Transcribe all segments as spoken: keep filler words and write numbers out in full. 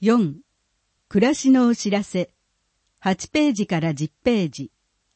よん. 暮らしのお知らせ。はちページからじゅっページ。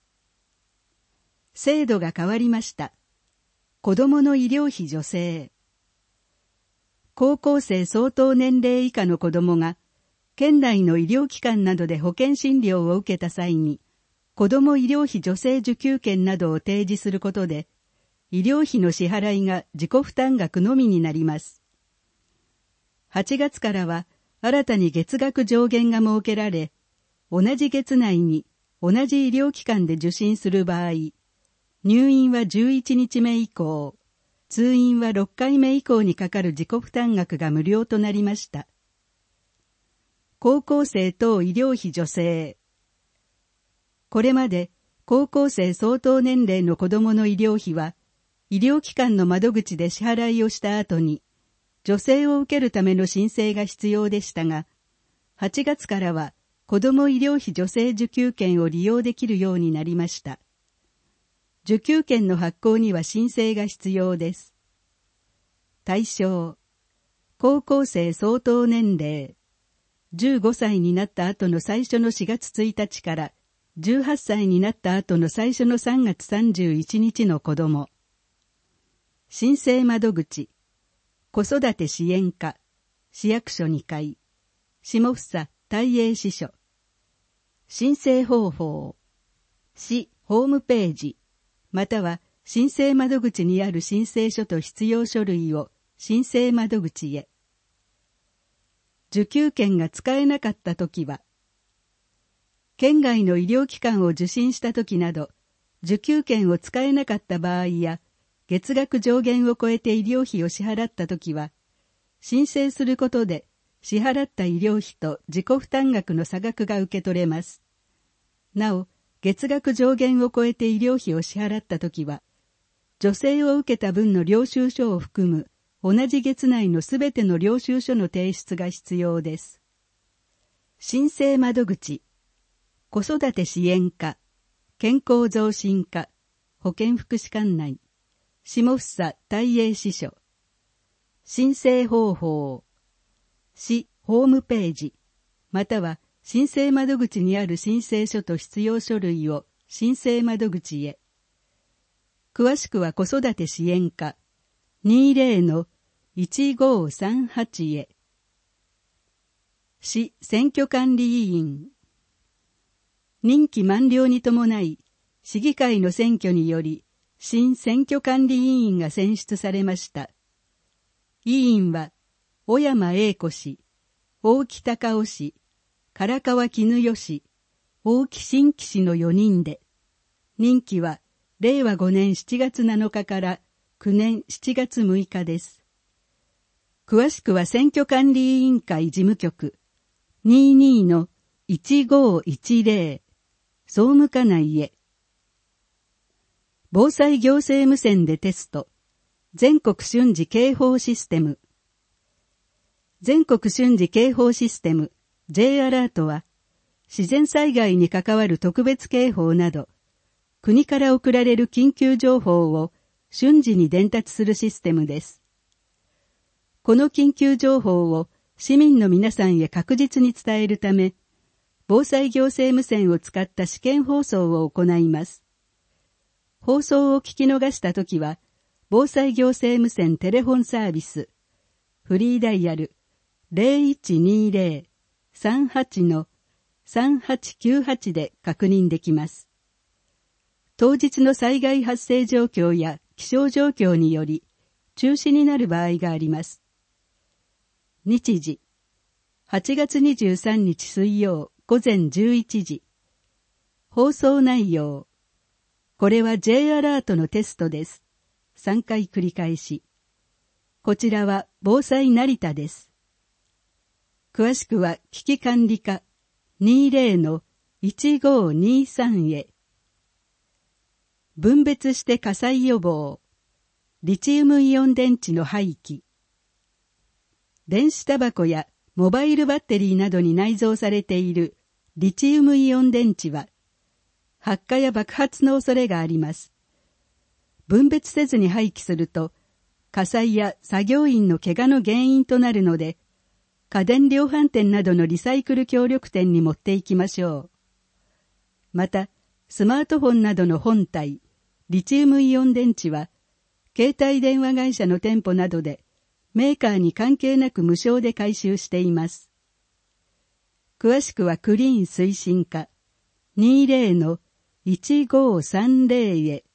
制度が変わりました。子どもの医療費助成。高校生相当年齢以下の子どもが、県内の医療機関などで保険診療を受けた際に、子ども医療費助成受給券などを提示することで、医療費の支払いが自己負担額のみになります。はちがつからは、新たに月額上限が設けられ、同じ月内に同じ医療機関で受診する場合、入院はじゅういちにちめ以降、通院はろっかいめ以降にかかる自己負担額が無料となりました。高校生等医療費助成。これまで高校生相当年齢の子どもの医療費は、医療機関の窓口で支払いをした後に、助成を受けるための申請が必要でしたが、はちがつからは子ども医療費助成受給券を利用できるようになりました。受給券の発行には申請が必要です。対象、高校生相当年齢、じゅうごさいになった後の最初のしがつついたちからじゅうはっさいになった後の最初のさんがつさんじゅういちにちの子ども。申請窓口、子育て支援課、市役所にかい、下総大英支所。申請方法、市ホームページ、または申請窓口にある申請書と必要書類を申請窓口へ。受給券が使えなかったときは、県外の医療機関を受診したときなど、受給券を使えなかった場合や、月額上限を超えて医療費を支払ったときは、申請することで支払った医療費と自己負担額の差額が受け取れます。なお、月額上限を超えて医療費を支払ったときは、助成を受けた分の領収書を含む同じ月内のすべての領収書の提出が必要です。申請窓口、子育て支援課、健康増進課、保健福祉管内、下総大英支所。申請方法、市ホームページ、または申請窓口にある申請書と必要書類を申請窓口へ。詳しくは子育て支援課 にじゅうのいちごさんはち へ。市選挙管理委員。任期満了に伴い、市議会の選挙により、新選挙管理委員が選出されました。委員は、小山英子氏、大木隆夫氏、唐川絹代氏、大木新規氏のよにんで、任期はれいわごねんしちがつなのかからくねんしちがつむいかです。詳しくは選挙管理委員会事務局 にじゅうにのいちごいちぜろ 総務課内へ。防災行政無線でテスト。全国瞬時警報システム。全国瞬時警報システム J アラートは、自然災害に関わる特別警報など、国から送られる緊急情報を瞬時に伝達するシステムです。この緊急情報を市民の皆さんへ確実に伝えるため、防災行政無線を使った試験放送を行います。放送を聞き逃したときは、防災行政無線テレフォンサービス、フリーダイヤル ゼロいちにゼロ さんはち のさんはちきゅうはちで確認できます。当日の災害発生状況や気象状況により中止になる場合があります。日時、はちがつにじゅうさんにち水曜午前じゅういちじ。放送内容。これは J アラートのテストです。さんかい繰り返し。こちらは防災成田です。詳しくは危機管理課 にじゅうのいちごにさん へ。分別して火災予防。リチウムイオン電池の廃棄。電子タバコやモバイルバッテリーなどに内蔵されているリチウムイオン電池は、発火や爆発の恐れがあります。分別せずに廃棄すると、火災や作業員の怪我の原因となるので、 家電量販店などのリサイクル協力店に持っていきましょう。また、スマートフォンなどの本体、リチウムイオン電池は、携帯電話会社の店舗などで、メーカーに関係なく無償で回収しています。詳しくはクリーン推進課 にじゅうのいちごさんぜろ へ。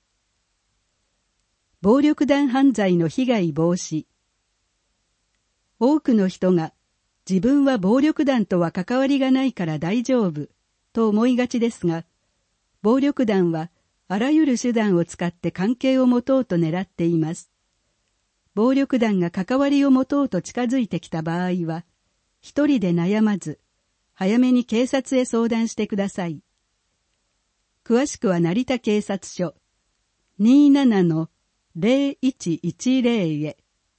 暴力団犯罪の被害防止。多くの人が自分は暴力団とは関わりがないから大丈夫と思いがちですが、暴力団はあらゆる手段を使って関係を持とうと狙っています。暴力団が関わりを持とうと近づいてきた場合は、一人で悩まず、早めに警察へ相談してください。詳しくは成田警察署 にじゅうななのぜろいちいちぜろ へ。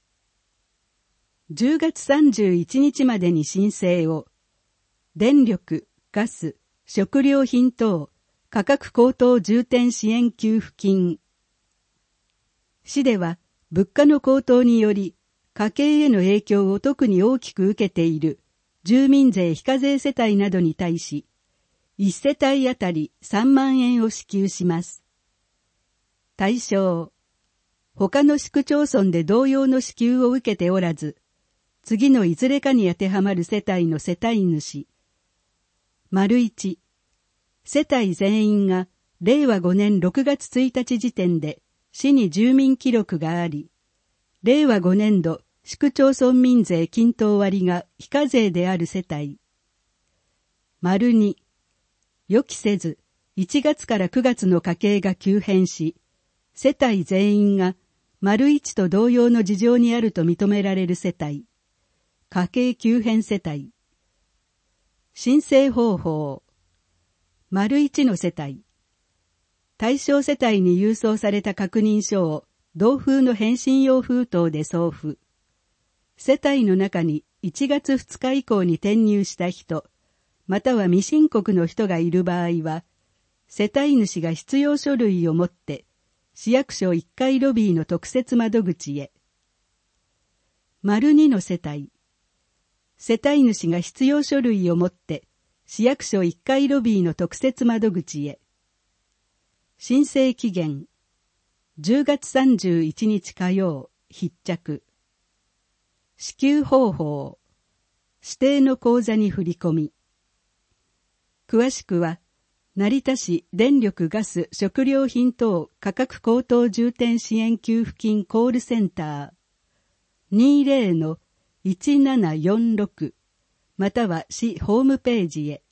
じゅうがつさんじゅういちにちまでに申請を。電力、ガス、食料品等価格高騰重点支援給付金。市では物価の高騰により家計への影響を特に大きく受けている住民税非課税世帯などに対し、いち世帯あたりさんまんえんを支給します。対象。他の市区町村で同様の支給を受けておらず、次のいずれかに当てはまる世帯の世帯主。丸一、世帯全員がれいわごねんろくがつついたち時点で市に住民記録があり、れいわごねんど市区町村民税均等割が非課税である世帯。丸二、予期せずいちがつからくがつの家計が急変し、世帯全員が丸一と同様の事情にあると認められる世帯。家計急変世帯。申請方法。丸一の世帯。対象世帯に郵送された確認書を同封の返信用封筒で送付。世帯の中にいちがつふつか以降に転入した人、または未申告の人がいる場合は、世帯主が必要書類を持って市役所いっかいロビーの特設窓口へ。丸にの世帯。世帯主が必要書類を持って市役所いっかいロビーの特設窓口へ。申請期限じゅうがつさんじゅういちにち火曜必着。支給方法指定の口座に振り込み。詳しくは成田市電力ガス食料品等価格高騰重点支援給付金コールセンター にじゅうのいちななよんろく または市ホームページへ。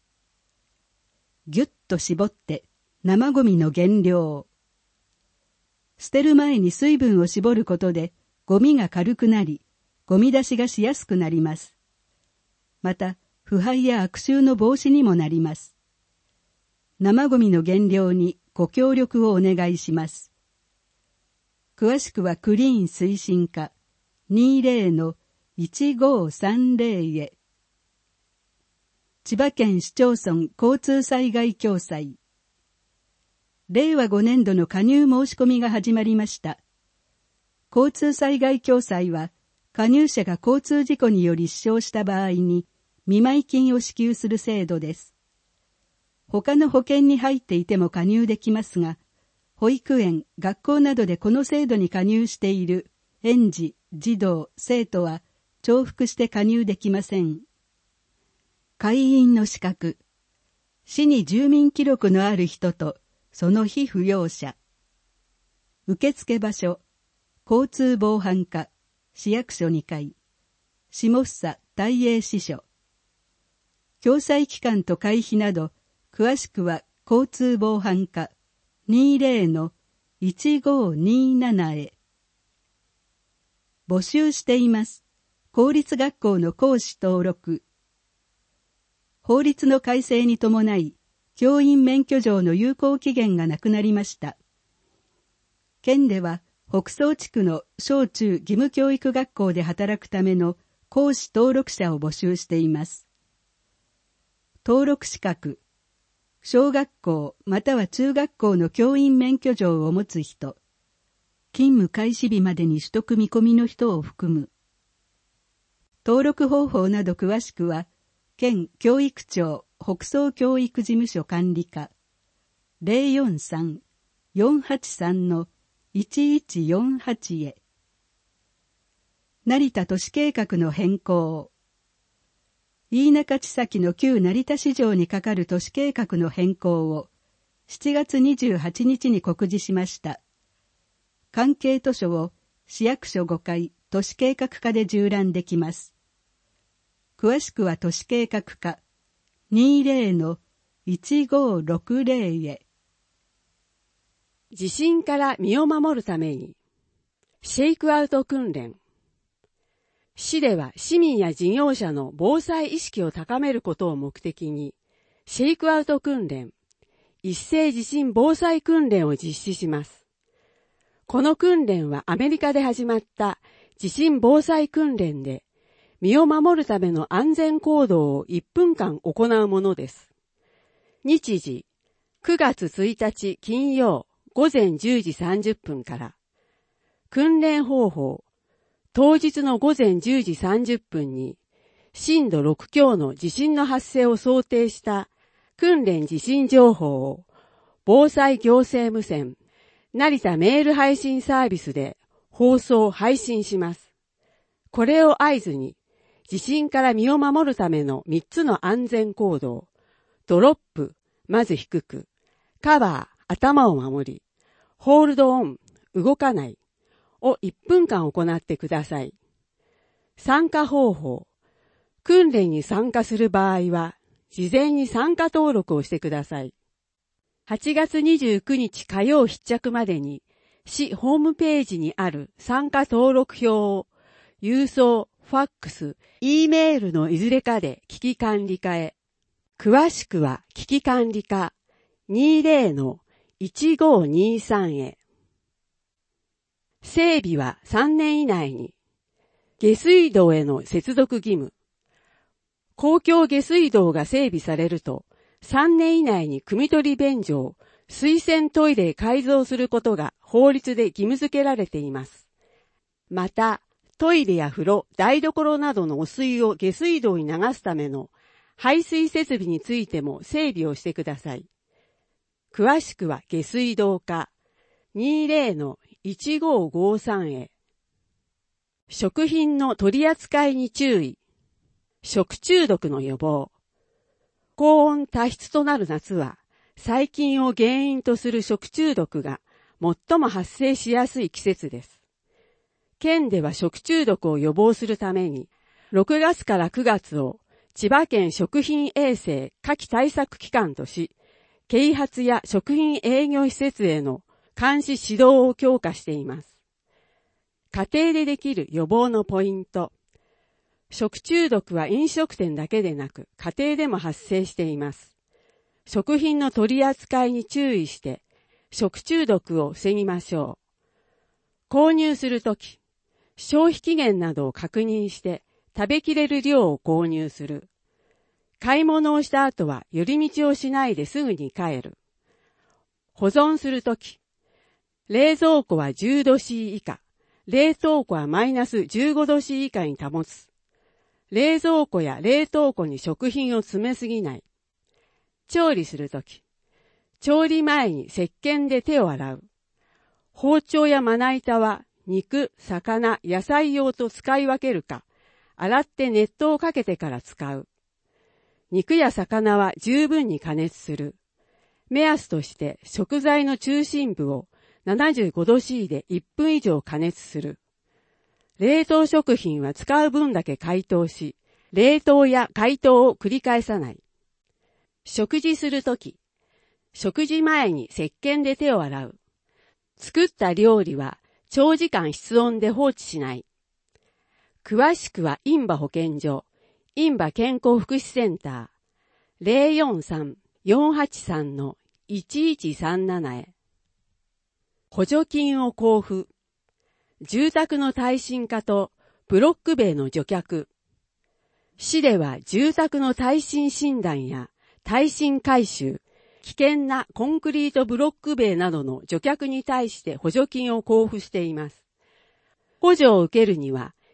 ぎゅっと絞って生ゴミの減量。捨てる前に水分を絞ることでゴミが軽くなり、ゴミ出しがしやすくなります。また、腐敗や悪臭の防止にもなります。生ゴミの減量にご協力をお願いします。詳しくはクリーン推進課 にじゅうのいちごさんぜろ へ。千葉県市町村交通災害共済。れいわごねんどの加入申し込みが始まりました。交通災害共済は、加入者が交通事故により死傷した場合に見舞い金を支給する制度です。他の保険に入っていても加入できますが、保育園、学校などでこの制度に加入している園児、児童、生徒は重複して加入できません。会員の資格。市に住民記録のある人とその被扶養者。受付場所。交通防犯課。市役所にかい。下総大英支所。共済期間と会費など、詳しくは交通防犯課 にじゅうのいちごになな へ。募集しています。公立学校の講師登録。法律の改正に伴い、教員免許状の有効期限がなくなりました。県では、北総地区の小中義務教育学校で働くための講師登録者を募集しています。登録資格。小学校または中学校の教員免許状を持つ人。勤務開始日までに取得見込みの人を含む。 登録方法など詳しくは、県教育庁北総教育事務所管理課 ゼロよんさん よんはちさん いちいちよんはち へ。成田都市計画の変更。飯中地先の旧成田市場にかかる都市計画の変更をしちがつにじゅうはちにちに告示しました。関係図書を市役所ごかい都市計画課で縦覧できます。詳しくは都市計画課 にじゅうのいちごろくぜろ へ。 地震から身を守るためにシェイクアウト訓練。市では市民や事業者の防災意識を高めることを目的にシェイクアウト訓練、一斉地震防災訓練を実施します。この訓練はアメリカで始まった地震防災訓練で、身を守るための安全行動をいっぷんかん行うものです。日時、くがつついたち金曜ごぜんじゅうじさんじゅっぷんから。訓練方法、当日のごぜんじゅうじさんじゅっぷんに、震度ろくきょうの地震の発生を想定した訓練地震情報を防災行政無線、成田メール配信サービスで放送配信します。これを合図に、地震から身を守るためのみっつの安全行動、ドロップ、まず低く、カバー、頭を守り、ホールドオン、動かないをいっぷんかん行ってください。参加方法、訓練に参加する場合は、事前に参加登録をしてください。はちがつにじゅうくにち火曜必着までに、市ホームページにある参加登録表を、郵送、ファックス、E メールのいずれかで危機管理課へ。詳しくは危機管理課 にじゅうのいちごにさん へ。整備はさんねん以内に。下水道への接続義務。公共下水道が整備されると、さんねん以内に汲み取り便所を水洗トイレへ改造することが法律で義務付けられています。また、トイレや風呂、台所などの汚水を下水道に流すための排水設備についても整備をしてください。詳しくは下水道課 にじゅうのいちごごさん へ。食品の取り扱いに注意。食中毒の予防。高温多湿となる夏は、細菌を原因とする食中毒が最も発生しやすい季節です。県では食中毒を予防するために、ろくがつからくがつを千葉県食品衛生夏季対策期間とし、啓発や食品営業施設への監視指導を強化しています。家庭でできる予防のポイント。食中毒は飲食店だけでなく家庭でも発生しています。食品の取り扱いに注意して食中毒を防ぎましょう。購入するとき、消費期限などを確認して食べきれる量を購入する。買い物をした後は寄り道をしないですぐに帰る。保存するとき、冷蔵庫はじゅうどし以下、冷凍庫はマイナスじゅうごど以下に保つ。冷蔵庫や冷凍庫に食品を詰めすぎない。調理するとき、調理前に石鹸で手を洗う。包丁やまな板は肉、魚、野菜用と使い分けるか、洗って熱湯をかけてから使う。肉や魚は十分に加熱する。目安として食材の中心部をななじゅうごどでいっぷん以上加熱する。冷凍食品は使う分だけ解凍し、冷凍や解凍を繰り返さない。食事するとき、食事前に石鹸で手を洗う。作った料理は長時間室温で放置しない。詳しくは印旛保健所、印旛健康福祉センター ゼロよんさん よんはちさん いちいちさんなな へ。補助金を交付。住宅の耐震化とブロック塀の除却。市では住宅の耐震診断や耐震改修、危険なコンクリートブロック塀などの除却に対して補助金を交付しています。補助を受けるには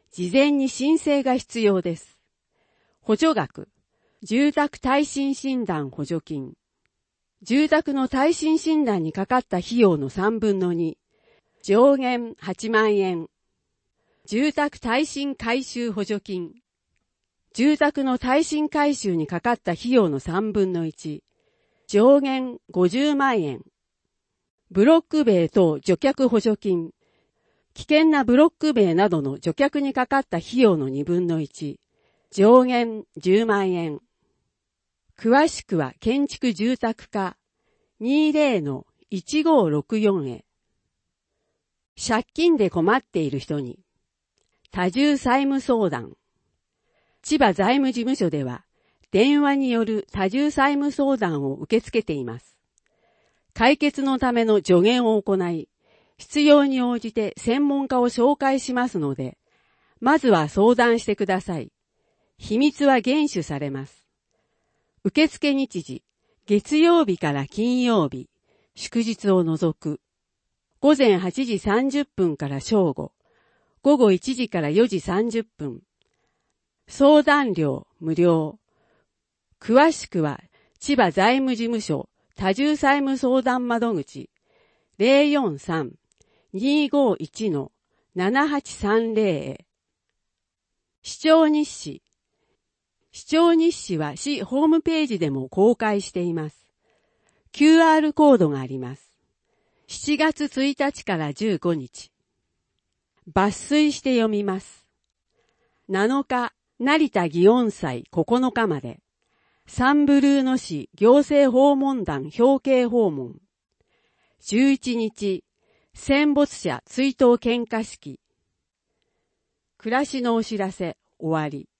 事前に申請が必要です。補助額、住宅耐震診断補助金。住宅の耐震診断にかかった費用のさんぶんのに、上限はちまんえん。住宅耐震改修補助金。住宅の耐震改修にかかった費用のさんぶんのいち、上限ごじゅうまんえん。ブロック塀等除却補助金。危険なブロック塀などの除却にかかった費用のにぶんのいち、上限じゅうまんえん。詳しくは建築住宅課 にじゅうのいちごろくよん へ。借金で困っている人に多重債務相談。千葉財務事務所では電話による多重債務相談を受け付けています。解決のための助言を行い、必要に応じて専門家を紹介しますので、まずは相談してください。秘密は厳守されます。受付日時、月曜日から金曜日、祝日を除く。ごぜんはちじさんじゅっぷんから正午、ごごいちじからよじさんじゅっぷん。相談料無料。詳しくは千葉財務事務所多重債務相談窓口 ゼロよんさん にーごいち ななはちさんゼロ へ。視聴日誌。視聴日誌は市ホームページでも公開しています。キューアール コードがあります。しちがつついたちからじゅうごにち。抜粋して読みます。なのか、成田祇園祭ここのかまで。サンブルーの市行政訪問団表敬訪問。じゅういちにち、戦没者追悼献花式。暮らしのお知らせ、終わり。